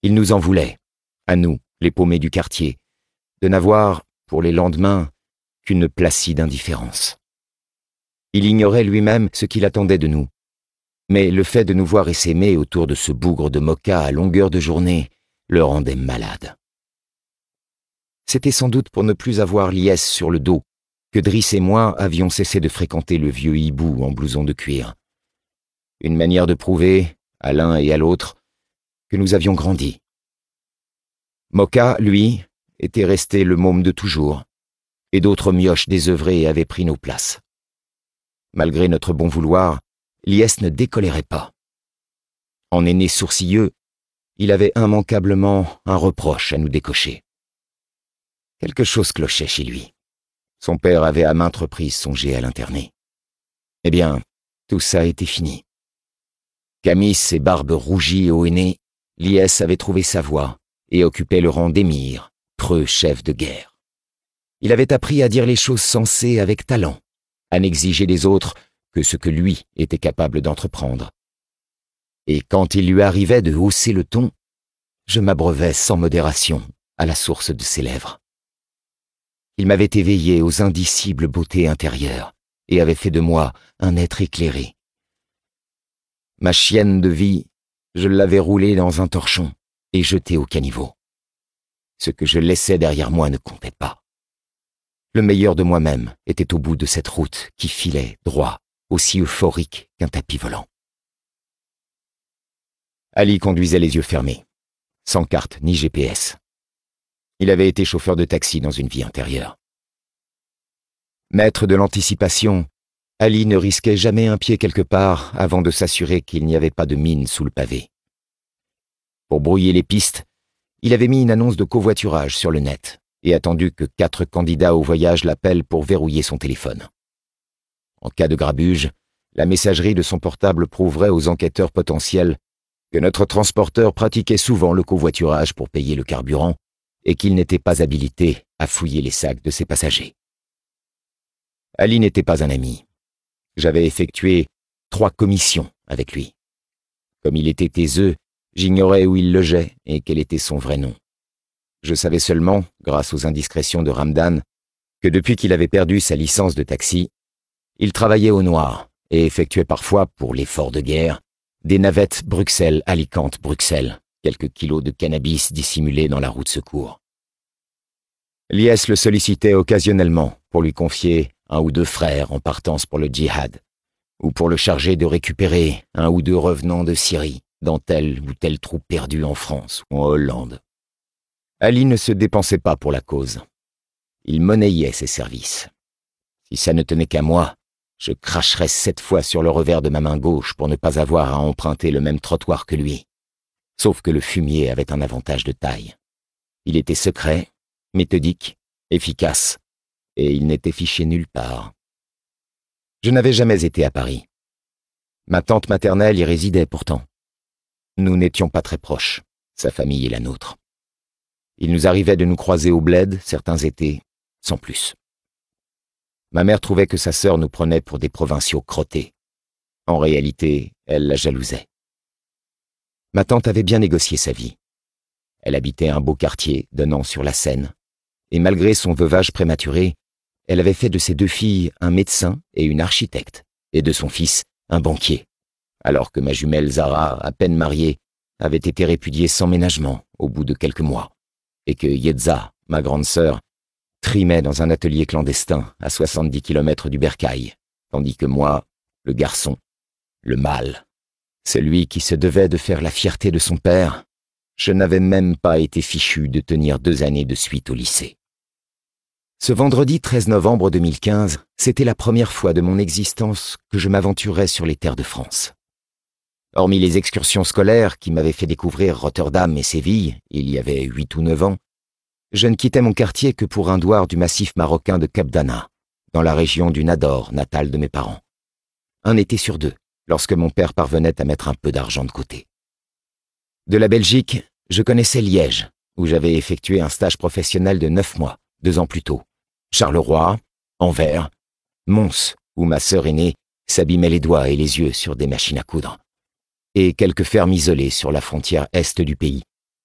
Il nous en voulait, à nous, les paumés du quartier, de n'avoir, pour les lendemains, qu'une placide indifférence. Il ignorait lui-même ce qu'il attendait de nous, mais le fait de nous voir essaimer autour de ce bougre de Moka à longueur de journée le rendait malade. C'était sans doute pour ne plus avoir liesse sur le dos que Driss et moi avions cessé de fréquenter le vieux hibou en blouson de cuir. Une manière de prouver, à l'un et à l'autre, que nous avions grandi. Moka, lui, était resté le môme de toujours, et d'autres mioches désœuvrés avaient pris nos places. Malgré notre bon vouloir, Liès ne décolérait pas. En aîné sourcilleux, il avait immanquablement un reproche à nous décocher. Quelque chose clochait chez lui. Son père avait à maintes reprises songé à l'interner. Eh bien, tout ça était fini. Camis et barbe rougie au nez, Liès avait trouvé sa voie et occupait le rang d'émir, preux chef de guerre. Il avait appris à dire les choses sensées avec talent, à n'exiger des autres que ce que lui était capable d'entreprendre. Et quand il lui arrivait de hausser le ton, je m'abreuvais sans modération à la source de ses lèvres. Il m'avait éveillé aux indicibles beautés intérieures et avait fait de moi un être éclairé. Ma chienne de vie, je l'avais roulée dans un torchon et jetée au caniveau. Ce que je laissais derrière moi ne comptait pas. Le meilleur de moi-même était au bout de cette route qui filait droit, aussi euphorique qu'un tapis volant. Ali conduisait les yeux fermés, sans carte ni GPS. Il avait été chauffeur de taxi dans une vie antérieure. Maître de l'anticipation, Ali ne risquait jamais un pied quelque part avant de s'assurer qu'il n'y avait pas de mine sous le pavé. Pour brouiller les pistes, il avait mis une annonce de covoiturage sur le net et attendu que 4 candidats au voyage l'appellent pour verrouiller son téléphone. En cas de grabuge, la messagerie de son portable prouverait aux enquêteurs potentiels que notre transporteur pratiquait souvent le covoiturage pour payer le carburant et qu'il n'était pas habilité à fouiller les sacs de ses passagers. Ali n'était pas un ami. J'avais effectué 3 commissions avec lui. Comme il était taiseux, j'ignorais où il logeait et quel était son vrai nom. Je savais seulement, grâce aux indiscrétions de Ramdan, que depuis qu'il avait perdu sa licence de taxi, il travaillait au noir et effectuait parfois, pour l'effort de guerre, des navettes Bruxelles-Alicante-Bruxelles, quelques kilos de cannabis dissimulés dans la roue de secours. Liès le sollicitait occasionnellement pour lui confier 1 ou 2 frères en partance pour le djihad, ou pour le charger de récupérer 1 ou 2 revenants de Syrie dans tel ou tel trou perdu en France ou en Hollande. Ali ne se dépensait pas pour la cause. Il monnayait ses services. Si ça ne tenait qu'à moi, je cracherais 7 fois sur le revers de ma main gauche pour ne pas avoir à emprunter le même trottoir que lui. Sauf que le fumier avait un avantage de taille. Il était secret, méthodique, efficace, et il n'était fiché nulle part. Je n'avais jamais été à Paris. Ma tante maternelle y résidait pourtant. Nous n'étions pas très proches, sa famille et la nôtre. Il nous arrivait de nous croiser au bled certains étés, sans plus. Ma mère trouvait que sa sœur nous prenait pour des provinciaux crottés. En réalité, elle la jalousait. Ma tante avait bien négocié sa vie. Elle habitait un beau quartier donnant sur la Seine, et malgré son veuvage prématuré, elle avait fait de ses 2 filles un médecin et une architecte, et de son fils un banquier, alors que ma jumelle Zara, à peine mariée, avait été répudiée sans ménagement au bout de quelques mois, et que Yetza, ma grande sœur, trimait dans un atelier clandestin à 70 km du Bercail, tandis que moi, le garçon, le mâle, celui qui se devait de faire la fierté de son père, je n'avais même pas été fichu de tenir 2 années de suite au lycée. Ce vendredi 13 novembre 2015, c'était la première fois de mon existence que je m'aventurais sur les terres de France. Hormis les excursions scolaires qui m'avaient fait découvrir Rotterdam et Séville, il y avait 8 ou 9 ans, je ne quittais mon quartier que pour un douar du massif marocain de Cap d'Anna, dans la région du Nador, natale de mes parents. Un été sur 2, lorsque mon père parvenait à mettre un peu d'argent de côté. De la Belgique, je connaissais Liège, où j'avais effectué un stage professionnel de 9 mois, 2 ans plus tôt. Charleroi, Anvers, Mons, où ma sœur aînée s'abîmait les doigts et les yeux sur des machines à coudre. Et quelques fermes isolées sur la frontière est du pays,